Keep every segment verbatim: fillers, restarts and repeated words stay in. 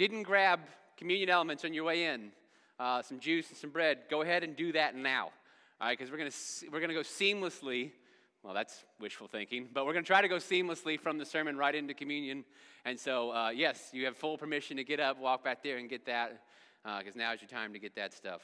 didn't grab communion elements on your way in, uh, some juice and some bread, go ahead and do that now, all right? Because we're going to we're going to go seamlessly. Well, that's wishful thinking, but we're going to try to go seamlessly from the sermon right into communion. And so, uh, yes, you have full permission to get up, walk back there, and get that, because uh, now is your time to get that stuff.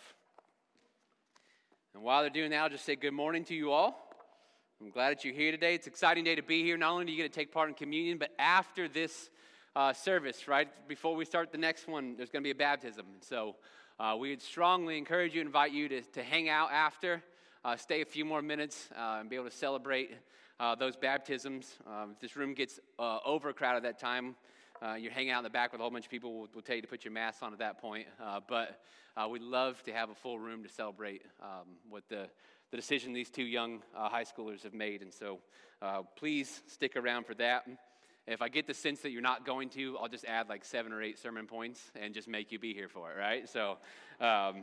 And while they're doing that, I'll just say good morning to you all. I'm glad that you're here today. It's an exciting day to be here. Not only do you get to take part in communion, but after this uh, service, right before we start the next one, there's going to be a baptism. And so uh, we would strongly encourage you, invite you to, to hang out after, uh, stay a few more minutes, uh, and be able to celebrate uh, those baptisms. Um, if this room gets uh, overcrowded at that time, uh, you're hanging out in the back with a whole bunch of people. We'll, we'll tell you to put your mask on at that point. Uh, but uh, we'd love to have a full room to celebrate um, what the the decision these two young uh, high schoolers have made. And so uh, please stick around for that. If I get the sense that you're not going to, I'll just add like seven or eight sermon points and just make you be here for it, right? So um,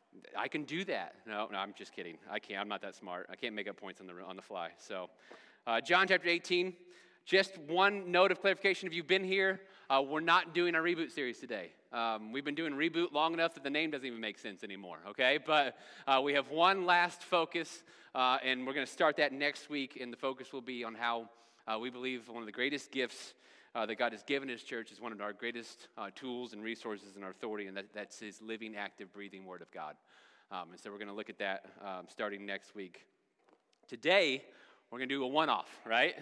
I can do that. No, no, I'm just kidding. I can't. I'm not that smart. I can't make up points on the on the fly. So uh, John chapter eighteen, just one note of clarification. If you've been here, uh, we're not doing our reboot series today. Um, we've been doing Reboot long enough that the name doesn't even make sense anymore, okay? But uh, we have one last focus, uh, and we're going to start that next week, and the focus will be on how uh, we believe one of the greatest gifts uh, that God has given His church is one of our greatest uh, tools and resources and our authority, and that, that's His living, active, breathing Word of God. Um, and so we're going to look at that um, starting next week. Today, we're going to do a one-off, right?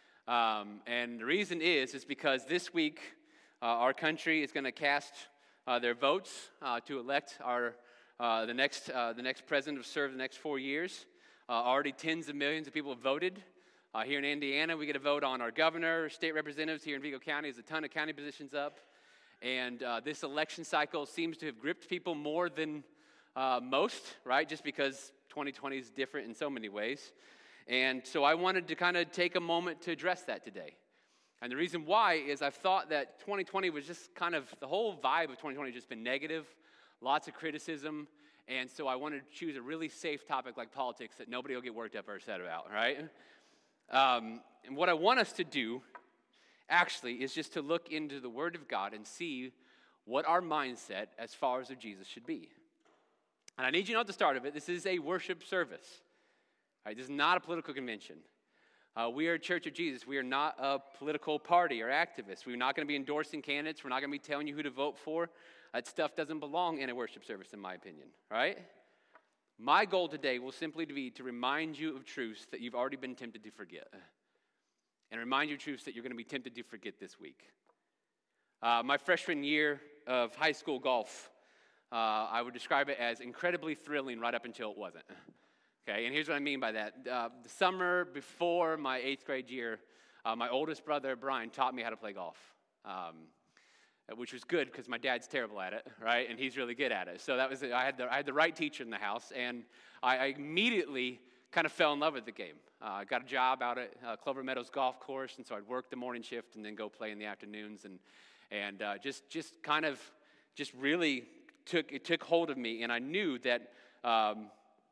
Um, and the reason is, is because this week, Uh, our country is going to cast uh, their votes uh, to elect our uh, the next uh, the next president to serve the next four years. Uh, already tens of millions of people have voted. Uh, here in Indiana, we get a vote on our governor, state representatives. Here in Vigo County, there's a ton of county positions up. And uh, this election cycle seems to have gripped people more than uh, most, right? Just because twenty twenty is different in so many ways. And so I wanted to kind of take a moment to address that today. And the reason why is I've thought that twenty twenty was just kind of, the whole vibe of twenty twenty has just been negative, lots of criticism, and so I wanted to choose a really safe topic like politics that nobody will get worked up or upset about, right? Um, and what I want us to do, actually, is just to look into the Word of God and see what our mindset as followers of Jesus should be. And I need you to know at the start of it, this is a worship service. Right? This is not a political convention. Uh, we are a Church of Jesus. We are not a political party or activist. We're not going to be endorsing candidates. We're not going to be telling you who to vote for. That stuff doesn't belong in a worship service, in my opinion, right? My goal today will simply be to remind you of truths that you've already been tempted to forget, and remind you of truths that you're going to be tempted to forget this week. Uh, my freshman year of high school golf, uh, I would describe it as incredibly thrilling right up until it wasn't. Okay, and here's what I mean by that. Uh, the summer before my eighth grade year, uh, my oldest brother, Brian, taught me how to play golf, um, which was good because my dad's terrible at it, right? And he's really good at it. So that was I had the, I had the right teacher in the house, and I, I immediately kind of fell in love with the game. Uh, I got a job out at uh, Clover Meadows Golf Course, and so I'd work the morning shift and then go play in the afternoons, and and uh, just just kind of just really took it took hold of me, and I knew that. Um,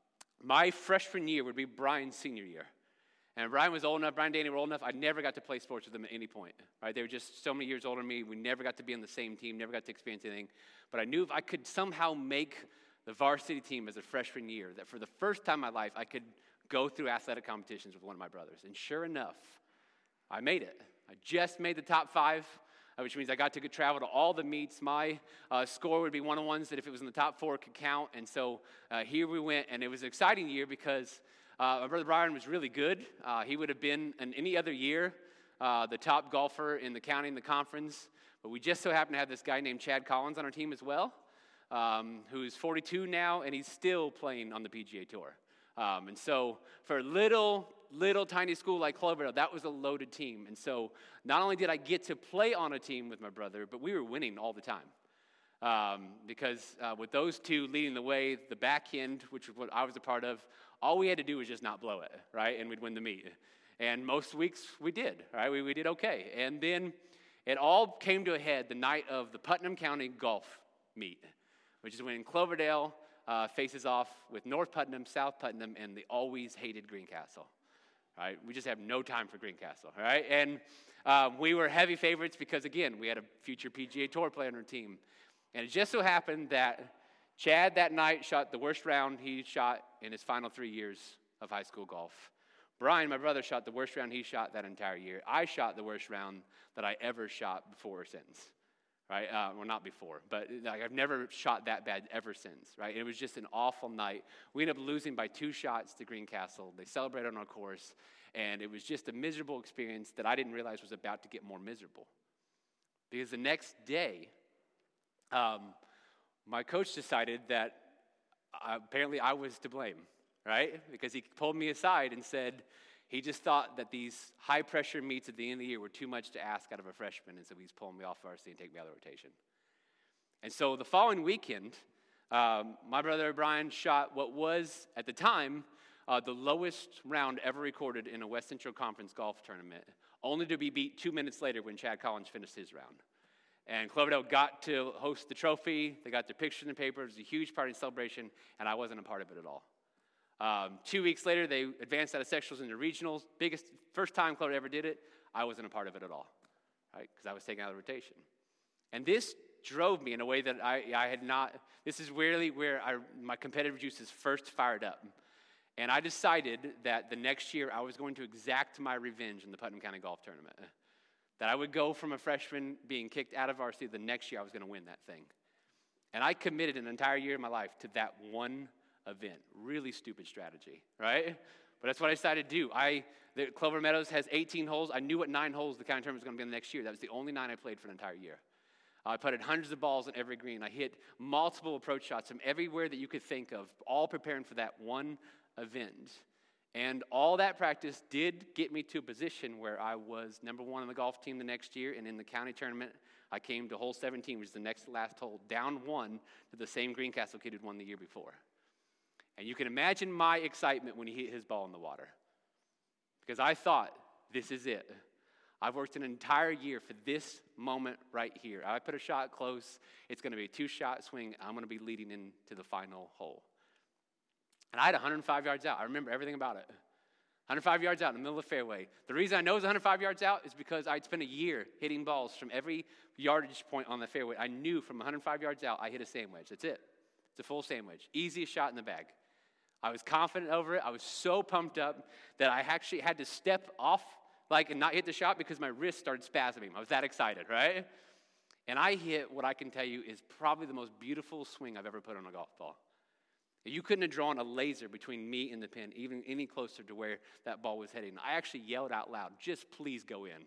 My freshman year would be Brian's senior year. And Brian was old enough, Brian and Danny were old enough, I never got to play sports with them at any point. Right? They were just so many years older than me. We never got to be on the same team, never got to experience anything. But I knew if I could somehow make the varsity team as a freshman year, that for the first time in my life, I could go through athletic competitions with one of my brothers. And sure enough, I made it. I just made the top five, which means I got to go travel to all the meets. My uh, score would be one of the ones that if it was in the top four could count. And so uh, here we went, and it was an exciting year because uh, my brother Brian was really good. Uh, he would have been, in any other year, uh, the top golfer in the county and the conference. But we just so happen to have this guy named Chad Collins on our team as well, um, who's forty-two now, and he's still playing on the P G A Tour. Um, and so for a little... little tiny school like Cloverdale, that was a loaded team. And so not only did I get to play on a team with my brother, but we were winning all the time. Um, because uh, with those two leading the way, the back end, which was what I was a part of, all we had to do was just not blow it, right? And we'd win the meet. And most weeks we did, right? We, we did okay. And then it all came to a head the night of the Putnam County Golf Meet, which is when Cloverdale uh, faces off with North Putnam, South Putnam, and the always hated Greencastle. Right? We just have no time for Greencastle, right? And Um, we were heavy favorites because, again, we had a future P G A Tour player on our team. And it just so happened that Chad that night shot the worst round he shot in his final three years of high school golf. Brian, my brother, shot the worst round he shot that entire year. I shot the worst round that I ever shot before or since, right? Uh, well, not before, but like, I've never shot that bad ever since, right? It was just an awful night. We ended up losing by two shots to Greencastle. They celebrated on our course, and it was just a miserable experience that I didn't realize was about to get more miserable. Because the next day, um, my coach decided that uh, apparently I was to blame, right? Because he pulled me aside and said he just thought that these high-pressure meets at the end of the year were too much to ask out of a freshman, and so he's pulling me off varsity and taking me out of the rotation. And so the following weekend, um, my brother Brian shot what was, at the time, uh, the lowest round ever recorded in a West Central Conference golf tournament, only to be beat two minutes later when Chad Collins finished his round. And Cloverdale got to host the trophy. They got their picture in the paper. It was a huge party and celebration, and I wasn't a part of it at all. Um, two weeks later, they advanced out of sectionals into regionals. Biggest, first time Cloverdale ever did it, I wasn't a part of it at all, right? Because I was taken out of the rotation. And this drove me in a way that I, I had not, this is really where I, my competitive juices first fired up. And I decided that the next year I was going to exact my revenge in the Putnam County Golf Tournament. That I would go from a freshman being kicked out of varsity, the next year I was going to win that thing. And I committed an entire year of my life to that one event. Really stupid strategy, right? But that's what I decided to do. I, the Clover Meadows has eighteen holes. I knew what nine holes the county tournament was going to be the next year. That was the only nine I played for an entire year. I putted hundreds of balls on every green. I hit multiple approach shots from everywhere that you could think of, all preparing for that one event. And all that practice did get me to a position where I was number one on the golf team the next year, and in the county tournament, I came to hole seventeen, which is the next to last hole, down one to the same Greencastle kid who'd won the year before. And you can imagine my excitement when he hit his ball in the water. Because I thought, this is it. I've worked an entire year for this moment right here. I put a shot close. It's going to be a two-shot swing. I'm going to be leading into the final hole. And I had one hundred five yards out. I remember everything about it. one hundred five yards out in the middle of the fairway. The reason I know it's one hundred five yards out is because I'd spent a year hitting balls from every yardage point on the fairway. I knew from one hundred five yards out, I hit a sand wedge. That's it. It's a full sand wedge. Easiest shot in the bag. I was confident over it. I was so pumped up that I actually had to step off like and not hit the shot because my wrist started spasming. I was that excited, right? And I hit what I can tell you is probably the most beautiful swing I've ever put on a golf ball. You couldn't have drawn a laser between me and the pin, even any closer to where that ball was heading. I actually yelled out loud, just please go in.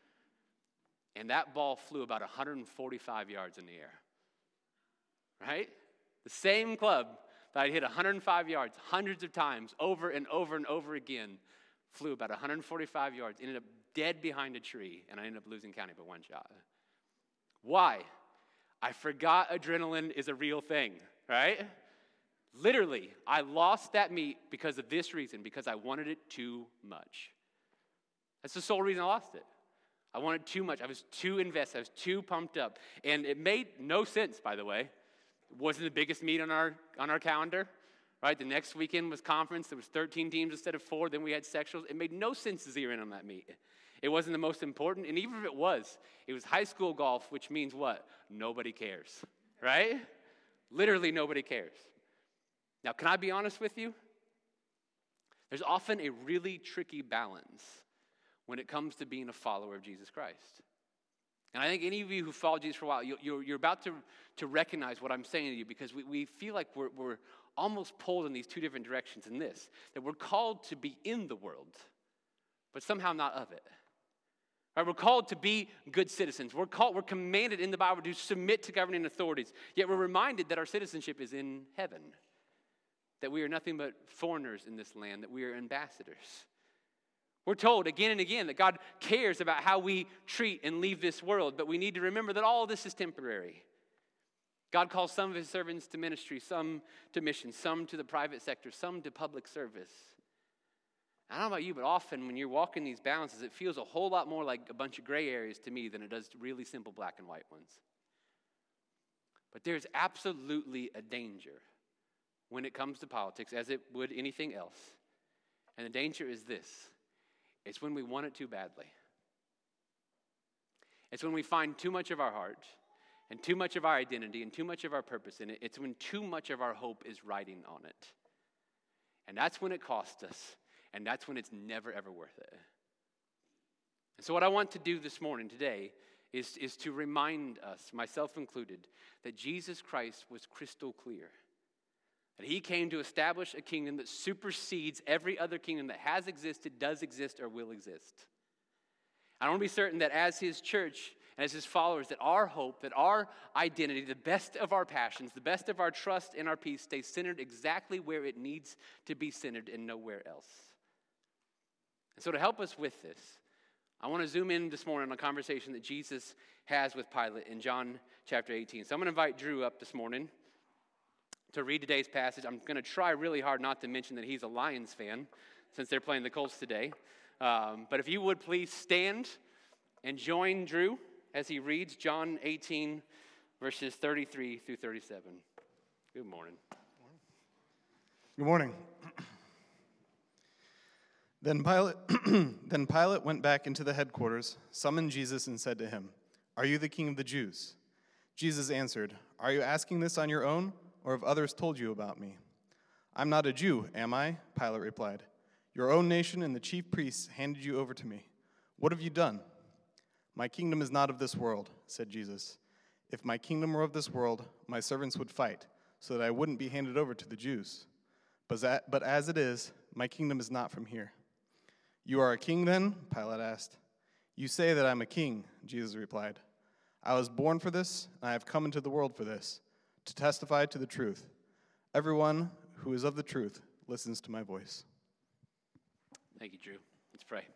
And that ball flew about one hundred forty-five yards in the air. Right? The same club that I hit one hundred five yards hundreds of times over and over and over again flew about one hundred forty-five yards, ended up dead behind a tree, and I ended up losing county by one shot. Why? I forgot adrenaline is a real thing, right? Literally, I lost that meet because of this reason, because I wanted it too much. That's the sole reason I lost it. I wanted too much. I was too invested. I was too pumped up. And it made no sense, by the way. It wasn't the biggest meet on our on our calendar, right? The next weekend was conference. There was thirteen teams instead of four. Then we had sectionals. It made no sense to zero in on that meet. It wasn't the most important. And even if it was, it was high school golf, which means what? Nobody cares, right? Literally nobody cares. Now, can I be honest with you? There's often a really tricky balance when it comes to being a follower of Jesus Christ. And I think any of you who followed Jesus for a while, you're, you're about to, to recognize what I'm saying to you, because we, we feel like we're, we're almost pulled in these two different directions in this, that we're called to be in the world, but somehow not of it. Right, we're called to be good citizens. We're called, we're commanded in the Bible to submit to governing authorities, yet we're reminded that our citizenship is in heaven. That we are nothing but foreigners in this land, that we are ambassadors. We're told again and again that God cares about how we treat and leave this world, but we need to remember that all of this is temporary. God calls some of his servants to ministry, some to mission, some to the private sector, some to public service. I don't know about you, but often when you're walking these balances, it feels a whole lot more like a bunch of gray areas to me than it does really simple black and white ones. But there's absolutely a danger when it comes to politics, as it would anything else. And the danger is this. It's when we want it too badly. It's when we find too much of our heart and too much of our identity and too much of our purpose in it. It's when too much of our hope is riding on it. And that's when it costs us, and that's when it's never, ever worth it. And so what I want to do this morning, today, is, is to remind us, myself included, that Jesus Christ was crystal clear. That he came to establish a kingdom that supersedes every other kingdom that has existed, does exist, or will exist. I want to be certain that as his church and as his followers, that our hope, that our identity, the best of our passions, the best of our trust and our peace stays centered exactly where it needs to be centered and nowhere else. And so to help us with this, I want to zoom in this morning on a conversation that Jesus has with Pilate in John chapter eighteen. So I'm going to invite Drew up this morning to read today's passage. I'm going to try really hard not to mention that he's a Lions fan since they're playing the Colts today. Um, but if you would please stand and join Drew as he reads John eighteen, verses thirty-three through thirty-seven. Good morning. Good morning. Then Pilate, then Pilate went back into the headquarters, summoned Jesus, and said to him, "Are you the king of the Jews?" Jesus answered, "Are you asking this on your own, or have others told you about me?" "I'm not a Jew, am I?" Pilate replied. "Your own nation and the chief priests handed you over to me. What have you done?" "My kingdom is not of this world," said Jesus. "If my kingdom were of this world, my servants would fight, so that I wouldn't be handed over to the Jews. But that, but as it is, my kingdom is not from here." "You are a king then?" Pilate asked. "You say that I'm a king," Jesus replied. "I was born for this, and I have come into the world for this, to testify to the truth. Everyone who is of the truth listens to my voice." Thank you, Drew. Let's pray.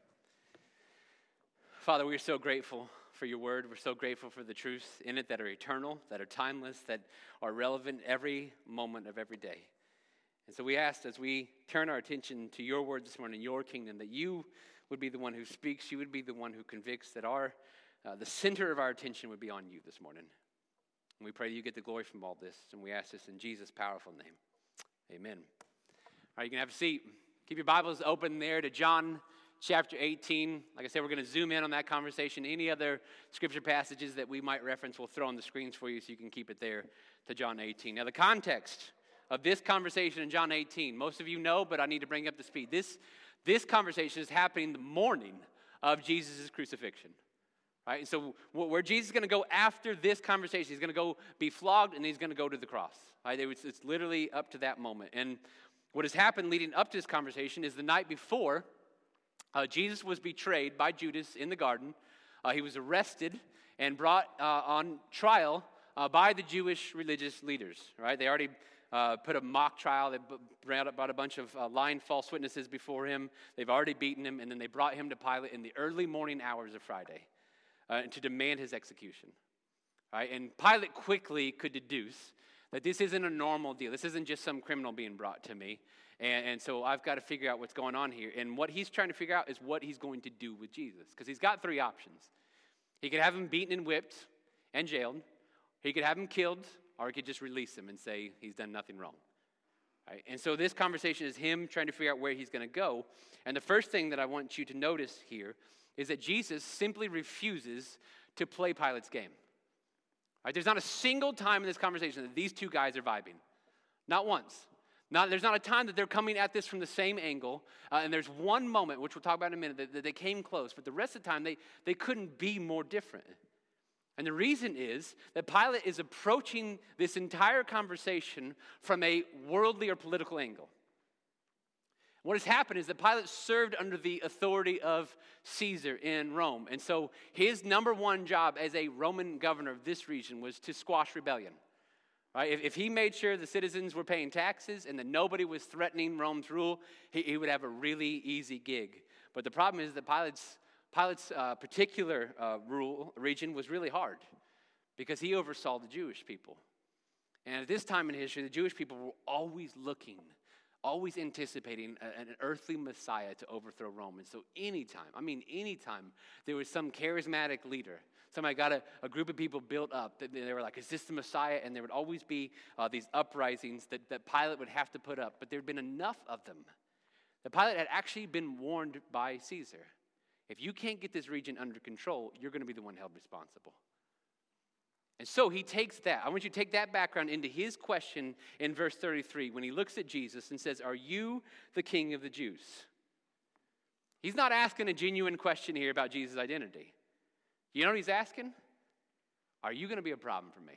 Father, we're so grateful for your word. We're so grateful for the truths in it that are eternal, that are timeless, that are relevant every moment of every day. And so we ask, as we turn our attention to your word this morning, your kingdom, that you would be the one who speaks, you would be the one who convicts, that our uh, the center of our attention would be on you this morning. And we pray that you get the glory from all this, and we ask this in Jesus' powerful name. Amen. All right, you can have a seat. Keep your Bibles open there to John chapter eighteen. Like I said, we're going to zoom in on that conversation. Any other scripture passages that we might reference, we'll throw on the screens for you so you can keep it there to John eighteen. Now, the context of this conversation in John eighteen, most of you know, but I need to bring up the speed. This, this conversation is happening the morning of Jesus' crucifixion. Right? And so where Jesus is going to go after this conversation, he's going to go be flogged and he's going to go to the cross. Right? It's literally up to that moment. And what has happened leading up to this conversation is the night before, uh, Jesus was betrayed by Judas in the garden. Uh, he was arrested and brought uh, on trial uh, by the Jewish religious leaders. Right? They already uh, put a mock trial. They brought, brought a bunch of uh, lying false witnesses before him. They've already beaten him, and then they brought him to Pilate in the early morning hours of Friday uh, to demand his execution. Right? And Pilate quickly could deduce that this isn't a normal deal. This isn't just some criminal being brought to me. And, and so I've got to figure out what's going on here. And what he's trying to figure out is what he's going to do with Jesus. Because he's got three options. He could have him beaten and whipped and jailed. He could have him killed, or he could just release him and say he's done nothing wrong. Right? And so this conversation is him trying to figure out where he's going to go. And the first thing that I want you to notice here is that Jesus simply refuses to play Pilate's game. Right? There's not a single time in this conversation that these two guys are vibing. Not once. Not, there's not a time that they're coming at this from the same angle. Uh, and there's one moment, which we'll talk about in a minute, that, that they came close. But the rest of the time, they, they couldn't be more different. And the reason is that Pilate is approaching this entire conversation from a worldly or political angle. What has happened is that Pilate served under the authority of Caesar in Rome. And so his number one job as a Roman governor of this region was to squash rebellion. Right? If, if he made sure the citizens were paying taxes and that nobody was threatening Rome's rule, he, he would have a really easy gig. But the problem is that Pilate's, Pilate's uh, particular uh, rule region was really hard because he oversaw the Jewish people. And at this time in history, the Jewish people were always looking, always anticipating a, an earthly Messiah to overthrow Rome. And so anytime, I mean anytime, there was some charismatic leader, somebody got a, a group of people built up, they were like, is this the Messiah? And there would always be uh, these uprisings that, that Pilate would have to put up. But there had been enough of them that Pilate had actually been warned by Caesar. If you can't get this region under control, you're going to be the one held responsible. And so he takes that. I want you to take that background into his question in verse thirty-three when he looks at Jesus and says, are you the king of the Jews? He's not asking a genuine question here about Jesus' identity. You know what he's asking? Are you going to be a problem for me?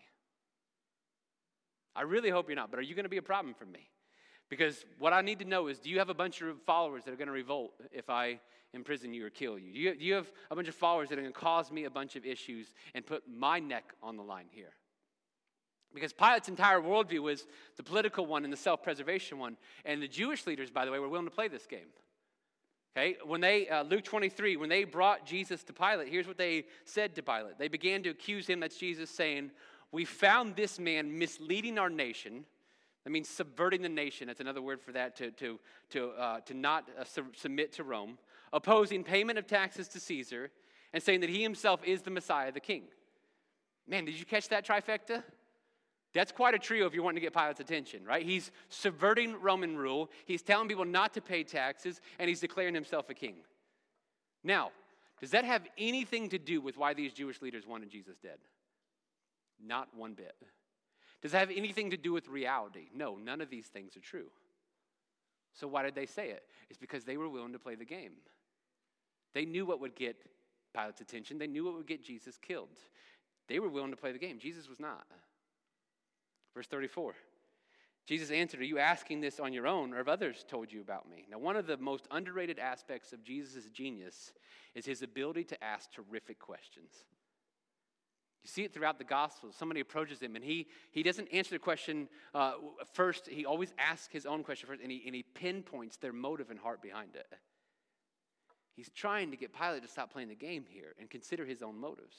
I really hope you're not, but are you going to be a problem for me? Because what I need to know is, do you have a bunch of followers that are going to revolt if I imprison you or kill you? Do you, do you have a bunch of followers that are going to cause me a bunch of issues and put my neck on the line here? Because Pilate's entire worldview was the political one and the self-preservation one. And the Jewish leaders, by the way, were willing to play this game. Okay, when they, uh, Luke twenty-three, when they brought Jesus to Pilate, here's what they said to Pilate. They began to accuse him, that's Jesus, saying, we found this man misleading our nation. That means subverting the nation. That's another word for that, to, to, to, uh, to not uh, su- submit to Rome. Opposing payment of taxes to Caesar, and saying that he himself is the Messiah, the king. Man, did you catch that trifecta? That's quite a trio if you're wanting to get Pilate's attention, right? He's subverting Roman rule, he's telling people not to pay taxes, and he's declaring himself a king. Now, does that have anything to do with why these Jewish leaders wanted Jesus dead? Not one bit. Does it have anything to do with reality? No, none of these things are true. So why did they say it? It's because they were willing to play the game. They knew what would get Pilate's attention. They knew what would get Jesus killed. They were willing to play the game. Jesus was not. Verse thirty-four. Jesus answered, are you asking this on your own, or have others told you about me? Now, one of the most underrated aspects of Jesus' genius is his ability to ask terrific questions. You see it throughout the Gospels. Somebody approaches him, and he, he doesn't answer the question uh, first. He always asks his own question first, and he, and he pinpoints their motive and heart behind it. He's trying to get Pilate to stop playing the game here and consider his own motives.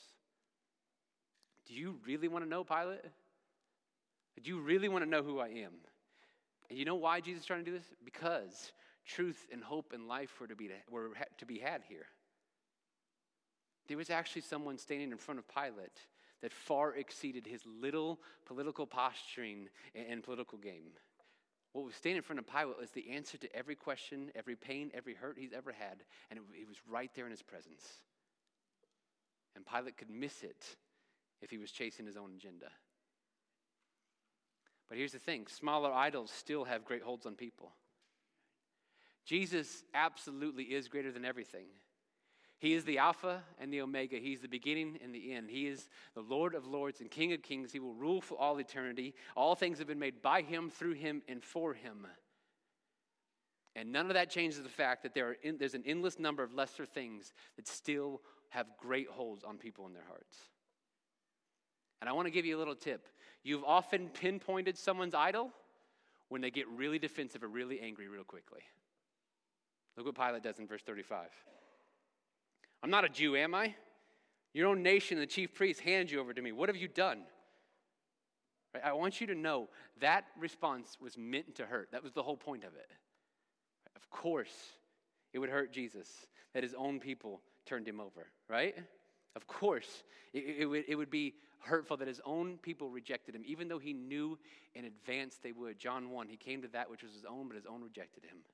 Do you really want to know, Pilate? Do you really want to know who I am? And you know why Jesus is trying to do this? Because truth and hope and life were to be, were to be had here. There was actually someone standing in front of Pilate that far exceeded his little political posturing and political game. What was standing in front of Pilate was the answer to every question, every pain, every hurt he's ever had, and it, it was right there in his presence. And Pilate could miss it if he was chasing his own agenda. But here's the thing, smaller idols still have great holds on people. Jesus absolutely is greater than everything. He is the Alpha and the Omega. He's the beginning and the end. He is the Lord of lords and King of kings. He will rule for all eternity. All things have been made by him, through him, and for him. And none of that changes the fact that there are in, there's an endless number of lesser things that still have great holds on people in their hearts. And I want to give you a little tip. You've often pinpointed someone's idol when they get really defensive or really angry real quickly. Look what Pilate does in verse thirty-five. I'm not a Jew, am I? Your own nation and the chief priests hand you over to me. What have you done? Right? I want you to know that response was meant to hurt. That was the whole point of it. Of course, it would hurt Jesus that his own people turned him over, right? Of course, it, it, would, it would be hurtful that his own people rejected him, even though he knew in advance they would. John one, he came to that which was his own, but his own rejected him.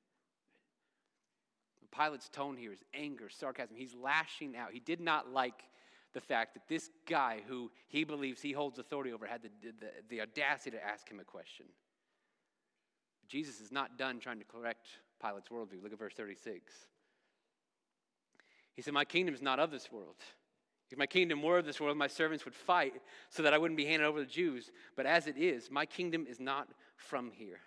Pilate's tone here is anger, sarcasm. He's lashing out. He did not like the fact that this guy who he believes he holds authority over had the, the, the audacity to ask him a question. Jesus is not done trying to correct Pilate's worldview. Look at verse thirty-six. He said, my kingdom is not of this world. If my kingdom were of this world, my servants would fight so that I wouldn't be handed over to the Jews. But as it is, my kingdom is not from here.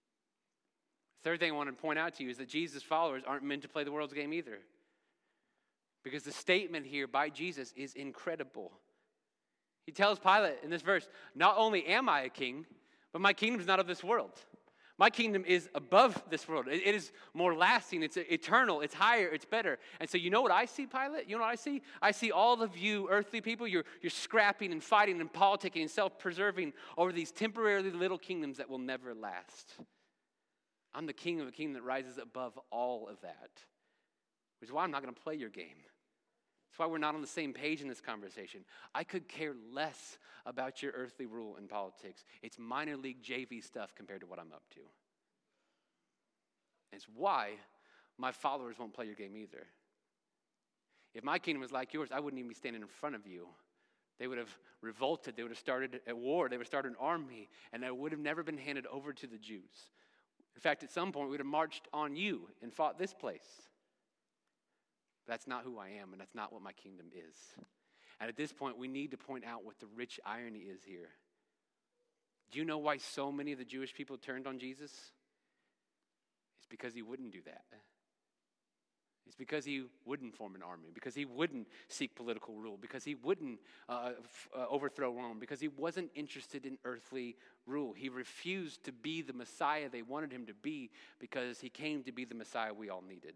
Third thing I want to point out to you is that Jesus' followers aren't meant to play the world's game either. Because the statement here by Jesus is incredible. He tells Pilate in this verse, not only am I a king, but my kingdom is not of this world. My kingdom is above this world. It, it is more lasting. It's eternal. It's higher. It's better. And so you know what I see, Pilate? You know what I see? I see all of you earthly people. You're, you're scrapping and fighting and politicking and self-preserving over these temporarily little kingdoms that will never last. I'm the king of a kingdom that rises above all of that. Which is why I'm not going to play your game. That's why we're not on the same page in this conversation. I could care less about your earthly rule and politics. It's minor league J V stuff compared to what I'm up to. And it's why my followers won't play your game either. If my kingdom was like yours, I wouldn't even be standing in front of you. They would have revolted. They would have started a war. They would have started an army, and I would have never been handed over to the Jews. In fact, at some point, we would have marched on you and fought this place. That's not who I am, and that's not what my kingdom is. And at this point, we need to point out what the rich irony is here. Do you know why so many of the Jewish people turned on Jesus? It's because he wouldn't do that. It's because he wouldn't form an army, because he wouldn't seek political rule, because he wouldn't uh, f- uh, overthrow Rome, because he wasn't interested in earthly rule. He refused to be the Messiah they wanted him to be because he came to be the Messiah we all needed.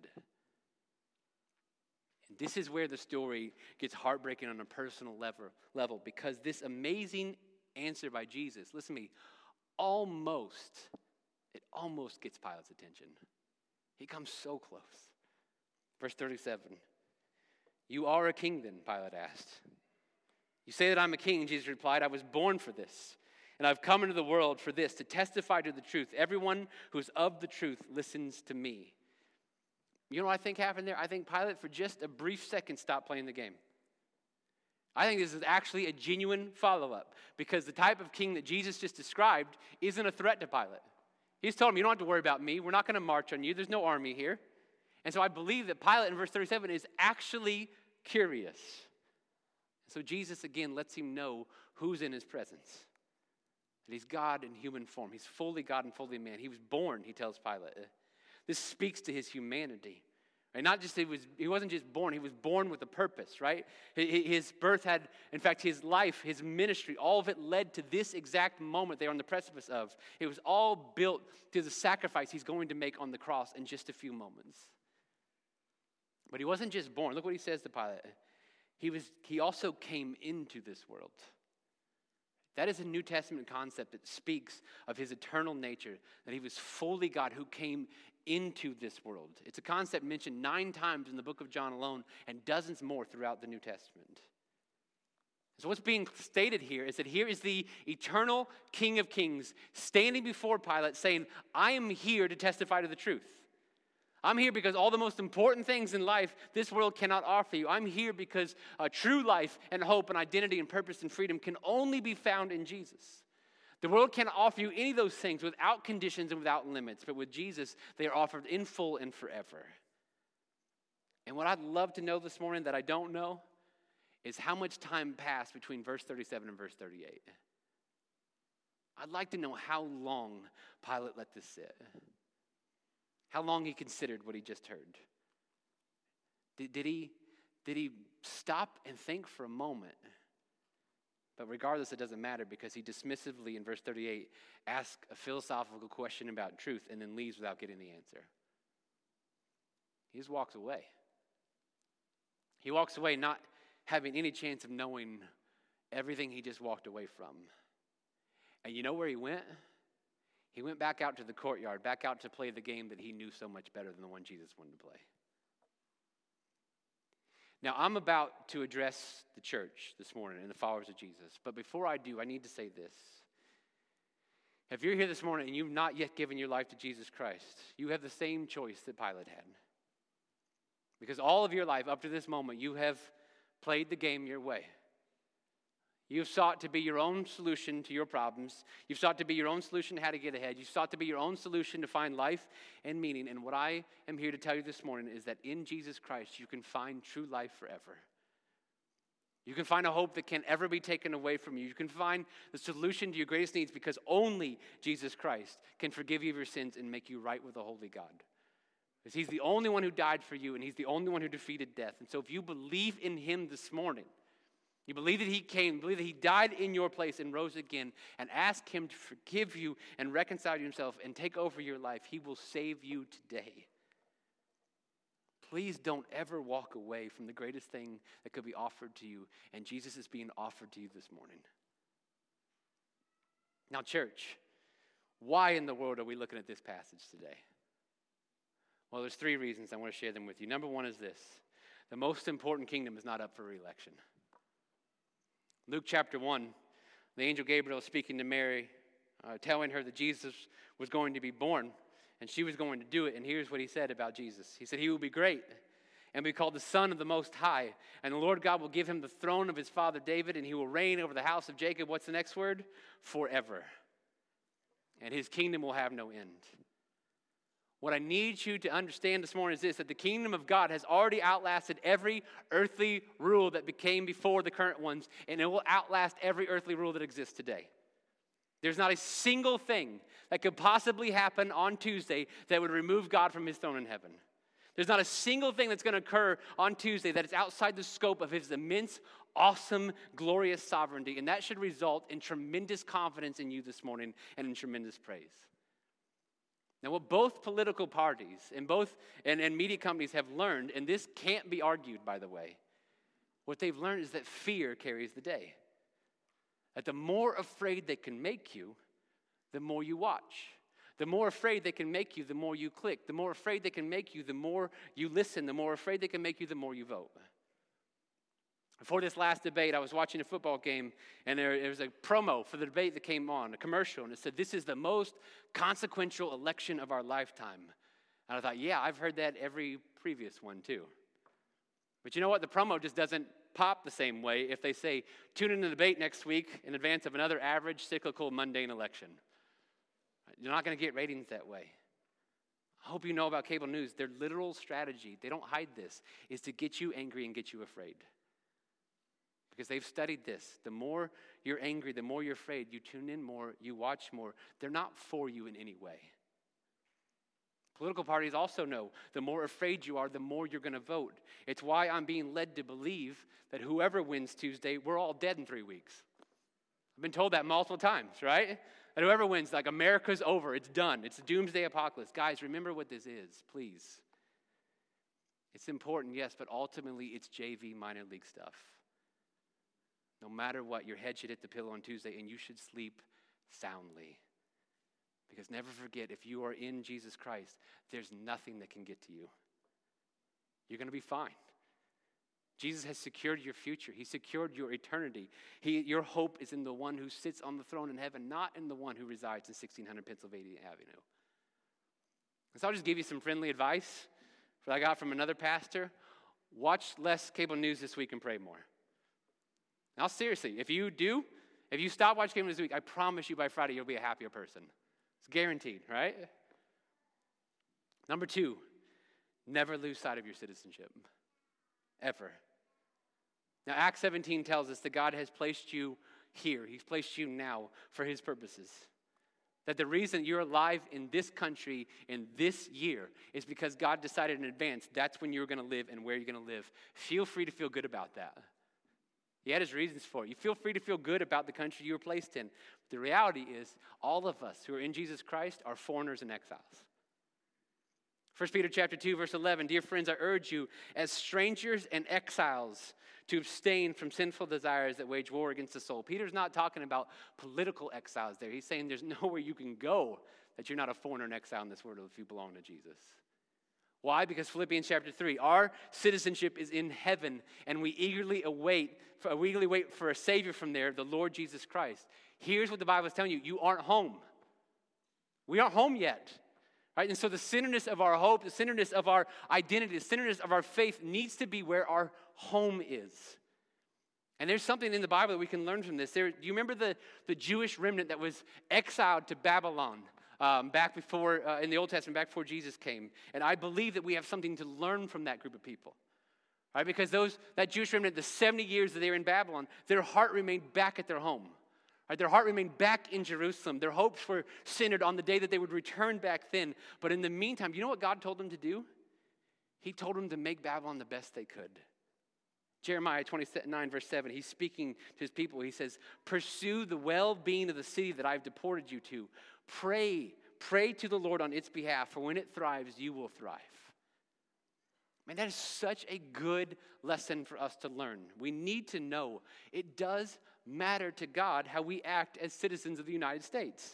And this is where the story gets heartbreaking on a personal level, level because this amazing answer by Jesus, listen to me, almost, it almost gets Pilate's attention. He comes so close. Verse thirty-seven, you are a king then, Pilate asked. You say that I'm a king, Jesus replied. I was born for this, and I've come into the world for this, to testify to the truth. Everyone who's of the truth listens to me. You know what I think happened there? I think Pilate, for just a brief second, stopped playing the game. I think this is actually a genuine follow-up, because the type of king that Jesus just described isn't a threat to Pilate. He's told him, you don't have to worry about me. We're not going to march on you. There's no army here. And so I believe that Pilate in verse thirty-seven is actually curious. So Jesus again lets him know who's in his presence. That he's God in human form. He's fully God and fully man. He was born, he tells Pilate. This speaks to his humanity. Right? Not just he was he wasn't just born, he was born with a purpose, right? His birth had, in fact, his life, his ministry, all of it led to this exact moment they're on the precipice of. It was all built to the sacrifice he's going to make on the cross in just a few moments. But he wasn't just born. Look what he says to Pilate. He was. He also came into this world. That is a New Testament concept that speaks of his eternal nature, that he was fully God who came into this world. It's a concept mentioned nine times in the book of John alone and dozens more throughout the New Testament. So what's being stated here is that here is the eternal King of Kings standing before Pilate saying, I am here to testify to the truth. I'm here because all the most important things in life this world cannot offer you. I'm here because uh, true life and hope and identity and purpose and freedom can only be found in Jesus. The world can't offer you any of those things without conditions and without limits. But with Jesus, they are offered in full and forever. And what I'd love to know this morning that I don't know is how much time passed between verse thirty-seven and verse thirty-eight. I'd like to know how long Pilate let this sit. How long he considered what he just heard. Did, did, he, did he stop and think for a moment? But regardless, it doesn't matter because he dismissively, in verse thirty-eight, asks a philosophical question about truth and then leaves without getting the answer. He just walks away. He walks away not having any chance of knowing everything he just walked away from. And you know where he went? He went back out to the courtyard, back out to play the game that he knew so much better than the one Jesus wanted to play. Now, I'm about to address the church this morning and the followers of Jesus. But before I do, I need to say this. If you're here this morning and you've not yet given your life to Jesus Christ, you have the same choice that Pilate had. Because all of your life, up to this moment, you have played the game your way. You've sought to be your own solution to your problems. You've sought to be your own solution to how to get ahead. You've sought to be your own solution to find life and meaning. And what I am here to tell you this morning is that in Jesus Christ, you can find true life forever. You can find a hope that can't ever be taken away from you. You can find the solution to your greatest needs because only Jesus Christ can forgive you of your sins and make you right with the holy God. Because he's the only one who died for you and he's the only one who defeated death. And so if you believe in him this morning, you believe that he came, believe that he died in your place and rose again, and ask him to forgive you and reconcile you himself and take over your life, he will save you today. Please don't ever walk away from the greatest thing that could be offered to you, and Jesus is being offered to you this morning. Now, church, why in the world are we looking at this passage today? Well, there's three reasons. I want to share them with you. Number one is this. The most important kingdom is not up for re-election. Luke chapter one, the angel Gabriel is speaking to Mary, uh, telling her that Jesus was going to be born, and she was going to do it. And here's what he said about Jesus. He said, he will be great and be called the Son of the Most High. And the Lord God will give him the throne of his father David, and he will reign over the house of Jacob. What's the next word? Forever. And his kingdom will have no end. What I need you to understand this morning is this, that the kingdom of God has already outlasted every earthly rule that became before the current ones, and it will outlast every earthly rule that exists today. There's not a single thing that could possibly happen on Tuesday that would remove God from his throne in heaven. There's not a single thing that's going to occur on Tuesday that is outside the scope of his immense, awesome, glorious sovereignty, and that should result in tremendous confidence in you this morning and in tremendous praise. Now, what both political parties and both and, and media companies have learned, and this can't be argued, by the way, what they've learned is that fear carries the day. That the more afraid they can make you, the more you watch. The more afraid they can make you, the more you click. The more afraid they can make you, the more you listen. The more afraid they can make you, the more you vote. Before this last debate, I was watching a football game, and there, there was a promo for the debate that came on, a commercial, and it said, "This is the most consequential election of our lifetime." And I thought, yeah, I've heard that every previous one too. But you know what? The promo just doesn't pop the same way if they say, "Tune in to the debate next week in advance of another average, cyclical, mundane election." You're not going to get ratings that way. I hope you know about cable news. Their literal strategy, they don't hide this, is to get you angry and get you afraid. Because they've studied this. The more you're angry, the more you're afraid, you tune in more, you watch more. They're not for you in any way. Political parties also know the more afraid you are, the more you're going to vote. It's why I'm being led to believe that whoever wins Tuesday, we're all dead in three weeks. I've been told that multiple times, right? That whoever wins, like America's over, it's done. It's a doomsday apocalypse. Guys, remember what this is, please. It's important, yes, but ultimately it's J V minor league stuff. No matter what, your head should hit the pillow on Tuesday and you should sleep soundly. Because never forget, if you are in Jesus Christ, there's nothing that can get to you. You're going to be fine. Jesus has secured your future. He secured your eternity. He, your hope is in the one who sits on the throne in heaven, not in the one who resides in sixteen hundred Pennsylvania Avenue. So I'll just give you some friendly advice that I got from another pastor. Watch less cable news this week and pray more. Now, seriously, if you do, if you stop watching cable news this week, I promise you by Friday you'll be a happier person. It's guaranteed, right? Number two, never lose sight of your citizenship. Ever. Now, Acts seventeen tells us that God has placed you here. He's placed you now for his purposes. That the reason you're alive in this country in this year is because God decided in advance that's when you're going to live and where you're going to live. Feel free to feel good about that. He had his reasons for it. You feel free to feel good about the country you were placed in. The reality is, all of us who are in Jesus Christ are foreigners and exiles. First Peter chapter two, verse eleven, "Dear friends, I urge you as strangers and exiles to abstain from sinful desires that wage war against the soul." Peter's not talking about political exiles there. He's saying there's nowhere you can go that you're not a foreigner and exile in this world if you belong to Jesus. Why? Because Philippians chapter three, our citizenship is in heaven, and we eagerly await, we eagerly wait for a Savior from there, the Lord Jesus Christ. Here's what the Bible is telling you. You aren't home. We aren't home yet. Right? And so the centeredness of our hope, the centeredness of our identity, the centeredness of our faith needs to be where our home is. And there's something in the Bible that we can learn from this. There, do you remember the, the Jewish remnant that was exiled to Babylon um, back before, uh, in the Old Testament, back before Jesus came? And I believe that we have something to learn from that group of people. Right? Because those that Jewish remnant, the seventy years that they were in Babylon, their heart remained back at their home. Right? Their heart remained back in Jerusalem. Their hopes were centered on the day that they would return back then. But in the meantime, you know what God told them to do? He told them to make Babylon the best they could. Jeremiah twenty-nine, verse seven, he's speaking to his people. He says, "Pursue the well-being of the city that I've deported you to. Pray, pray to the Lord on its behalf, for when it thrives, you will thrive." Man, that is such a good lesson for us to learn. We need to know it does matter to God how we act as citizens of the United States.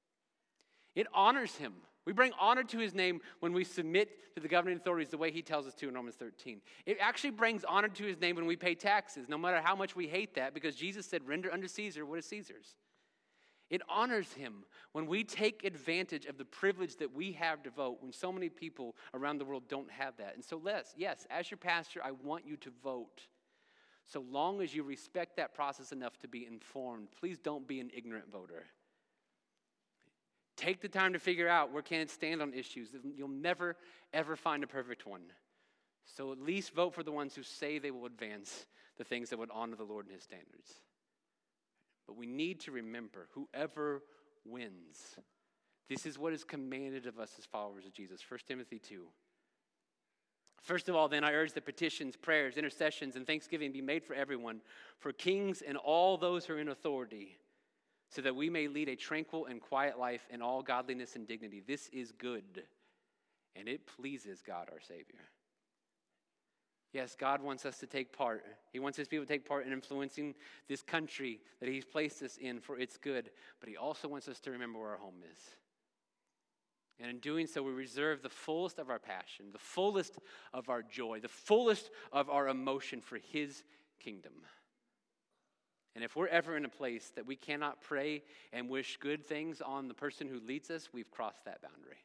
It honors him. We bring honor to his name when we submit to the governing authorities the way he tells us to in Romans thirteen. It actually brings honor to his name when we pay taxes, no matter how much we hate that, because Jesus said, "Render unto Caesar what is Caesar's." It honors him when we take advantage of the privilege that we have to vote when so many people around the world don't have that. And so let's, yes, as your pastor, I want you to vote. So long as you respect that process enough to be informed, please don't be an ignorant voter. Take the time to figure out where candidates stand on issues. You'll never, ever find a perfect one. So at least vote for the ones who say they will advance the things that would honor the Lord and his standards. But we need to remember, whoever wins, this is what is commanded of us as followers of Jesus. First Timothy two. First of all, then, I urge that petitions, prayers, intercessions, and thanksgiving be made for everyone, for kings and all those who are in authority, so that we may lead a tranquil and quiet life in all godliness and dignity. This is good, and it pleases God our Savior. Yes, God wants us to take part. He wants his people to take part in influencing this country that he's placed us in for its good, but he also wants us to remember where our home is. And in doing so, we reserve the fullest of our passion, the fullest of our joy, the fullest of our emotion for his kingdom. And if we're ever in a place that we cannot pray and wish good things on the person who leads us, we've crossed that boundary.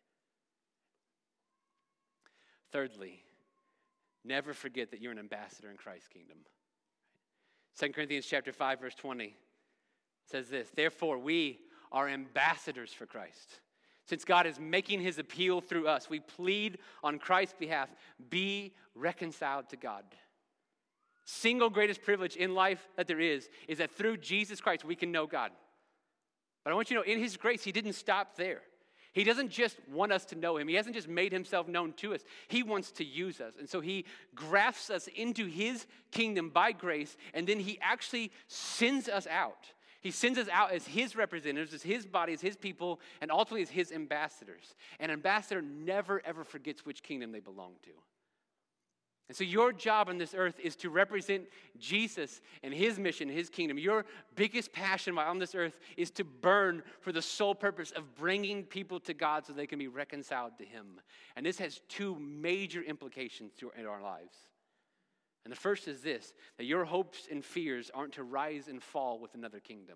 Thirdly, never forget that you're an ambassador in Christ's kingdom. Second Corinthians chapter five, verse twenty says this, therefore we are ambassadors for Christ. Since God is making his appeal through us, we plead on Christ's behalf, be reconciled to God. Single greatest privilege in life that there is, is that through Jesus Christ we can know God. But I want you to know, in his grace, he didn't stop there. He doesn't just want us to know him. He hasn't just made himself known to us. He wants to use us. And so he grafts us into his kingdom by grace, and then he actually sends us out. He sends us out as his representatives, as his body, as his people, and ultimately as his ambassadors. An ambassador never, ever forgets which kingdom they belong to. And so your job on this earth is to represent Jesus and his mission, his kingdom. Your biggest passion on this earth is to burn for the sole purpose of bringing people to God so they can be reconciled to him. And this has two major implications in our lives. And the first is this, that your hopes and fears aren't to rise and fall with another kingdom.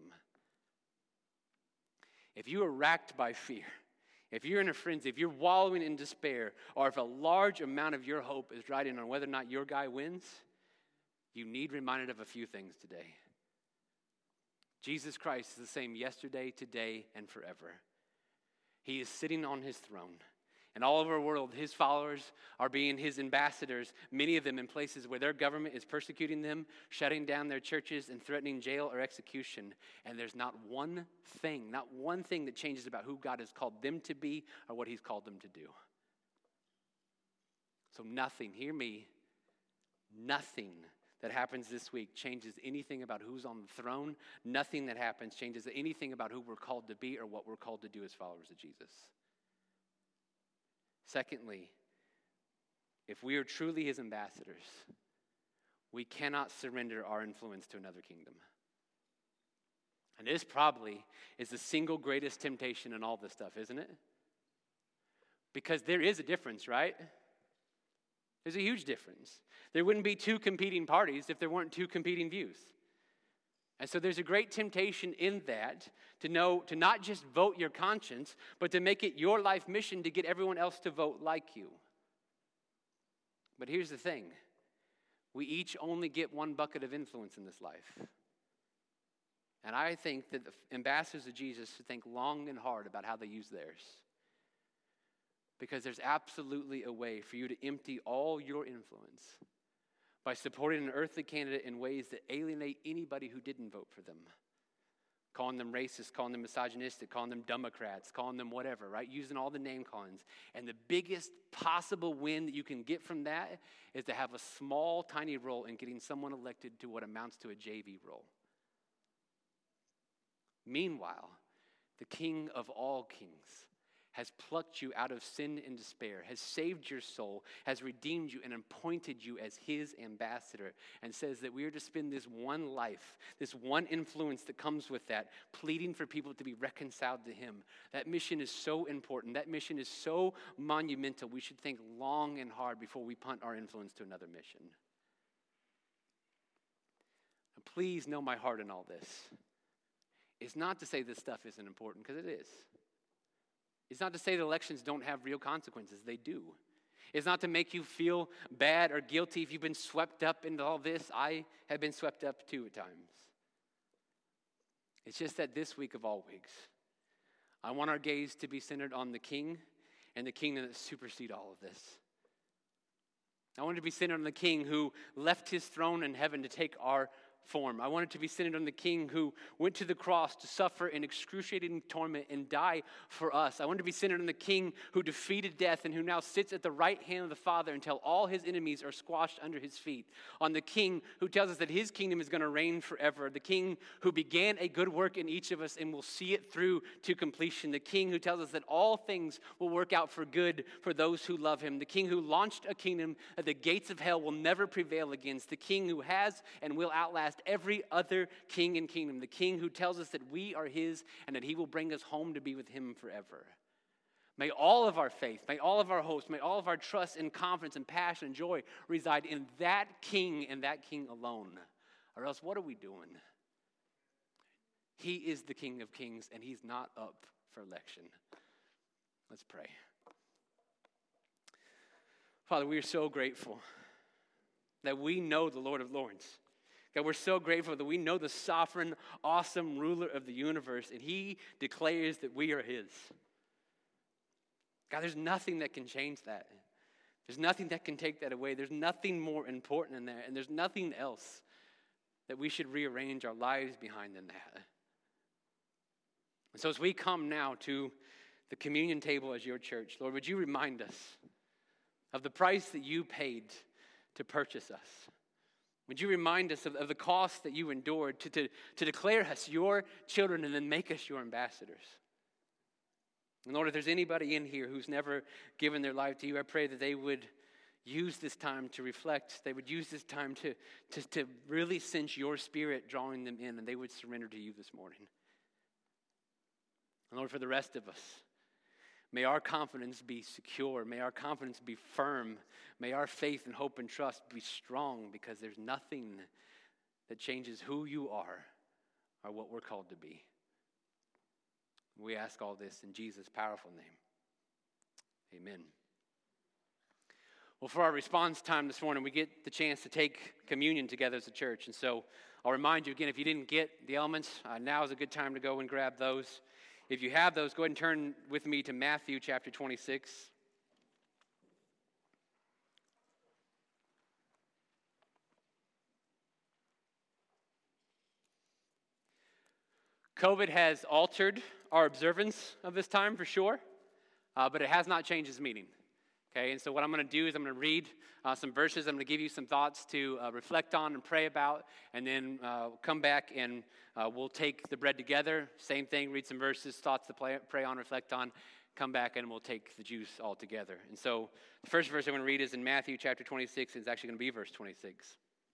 If you are racked by fear, if you're in a frenzy, if you're wallowing in despair, or if a large amount of your hope is riding on whether or not your guy wins, you need reminded of a few things today. Jesus Christ is the same yesterday, today, and forever. He is sitting on his throne. And all over the world, his followers are being his ambassadors, many of them in places where their government is persecuting them, shutting down their churches, and threatening jail or execution. And there's not one thing, not one thing that changes about who God has called them to be or what he's called them to do. So nothing, hear me, nothing that happens this week changes anything about who's on the throne. Nothing that happens changes anything about who we're called to be or what we're called to do as followers of Jesus. Secondly, if we are truly his ambassadors, we cannot surrender our influence to another kingdom. And this probably is the single greatest temptation in all this stuff, isn't it? Because there is a difference, right? There's a huge difference. There wouldn't be two competing parties if there weren't two competing views. And so there's a great temptation in that to know, to not just vote your conscience, but to make it your life mission to get everyone else to vote like you. But here's the thing. We each only get one bucket of influence in this life. And I think that the ambassadors of Jesus should think long and hard about how they use theirs. Because there's absolutely a way for you to empty all your influence by supporting an earthly candidate in ways that alienate anybody who didn't vote for them. Calling them racist, calling them misogynistic, calling them Democrats, calling them whatever, right? Using all the name callings. And the biggest possible win that you can get from that is to have a small, tiny role in getting someone elected to what amounts to a J V role. Meanwhile, the King of all kings has plucked you out of sin and despair, has saved your soul, has redeemed you and appointed you as his ambassador, and says that we are to spend this one life, this one influence that comes with that, pleading for people to be reconciled to him. That mission is so important. That mission is so monumental. We should think long and hard before we punt our influence to another mission. Now, please know my heart in all this. It's not to say this stuff isn't important, because it is. It's not to say that elections don't have real consequences. They do. It's not to make you feel bad or guilty if you've been swept up into all this. I have been swept up too at times. It's just that this week of all weeks, I want our gaze to be centered on the King and the kingdom that supersedes all of this. I want it to be centered on the King who left his throne in heaven to take our form. I want it to be centered on the King who went to the cross to suffer in excruciating torment and die for us. I want it to be centered on the King who defeated death and who now sits at the right hand of the Father until all his enemies are squashed under his feet. On the King who tells us that his kingdom is going to reign forever. The King who began a good work in each of us and will see it through to completion. The King who tells us that all things will work out for good for those who love him. The King who launched a kingdom that the gates of hell will never prevail against. The King who has and will outlast every other king and kingdom. The King who tells us that we are his and that he will bring us home to be with him forever. May all of our faith, may all of our hopes, may all of our trust and confidence and passion and joy reside in that King and that King alone. Or else what are we doing? He is the King of kings and he's not up for election. Let's pray. Father, we are so grateful that we know the Lord of Lords. God, we're so grateful that we know the sovereign, awesome ruler of the universe, and he declares that we are his. God, there's nothing that can change that. There's nothing that can take that away. There's nothing more important than that, and there's nothing else that we should rearrange our lives behind than that. And so as we come now to the communion table as your church, Lord, would you remind us of the price that you paid to purchase us? Would you remind us of, of the cost that you endured to, to, to declare us your children and then make us your ambassadors? And Lord, if there's anybody in here who's never given their life to you, I pray that they would use this time to reflect. They would use this time to, to, to really sense your Spirit drawing them in, and they would surrender to you this morning. And Lord, for the rest of us, may our confidence be secure. May our confidence be firm. May our faith and hope and trust be strong, because there's nothing that changes who you are or what we're called to be. We ask all this in Jesus' powerful name. Amen. Well, for our response time this morning, we get the chance to take communion together as a church. And so I'll remind you again, if you didn't get the elements, uh, now is a good time to go and grab those. If you have those, go ahead and turn with me to Matthew chapter twenty-six. COVID has altered our observance of this time for sure, uh, but it has not changed its meaning. Okay, and so what I'm going to do is I'm going to read uh, some verses. I'm going to give you some thoughts to uh, reflect on and pray about, and then uh, come back and uh, we'll take the bread together. Same thing, read some verses, thoughts to play, pray on, reflect on, come back, and we'll take the juice all together. And so the first verse I'm going to read is in Matthew chapter twenty-six. It's actually going to be verse twenty-six.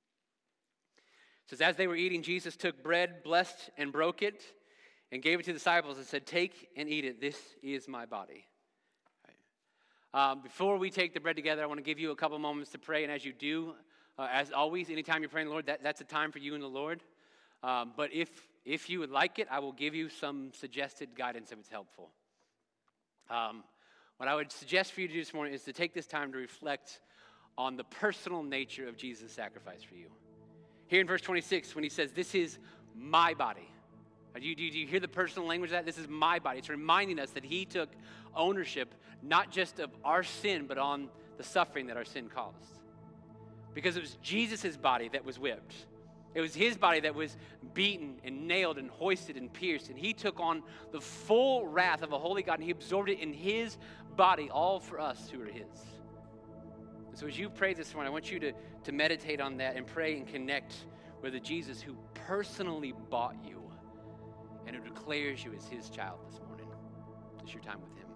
It says, as they were eating, Jesus took bread, blessed and broke it, and gave it to the disciples and said, take and eat it. This is my body. Um, before we take the bread together, I want to give you a couple moments to pray. And as you do, uh, as always, anytime you're praying the Lord, that, that's a time for you and the Lord. Um, but if if you would like it, I will give you some suggested guidance if it's helpful. Um, what I would suggest for you to do this morning is to take this time to reflect on the personal nature of Jesus' sacrifice for you. Here in verse twenty-six, when he says, this is my body. Do you, do you hear the personal language of that? This is my body. It's reminding us that he took ownership not just of our sin, but on the suffering that our sin caused. Because it was Jesus' body that was whipped. It was his body that was beaten and nailed and hoisted and pierced. And he took on the full wrath of a holy God, and he absorbed it in his body, all for us who are his. And so as you pray this morning, I want you to, to meditate on that and pray and connect with the Jesus who personally bought you and who declares you as his child this morning. It's your time with him.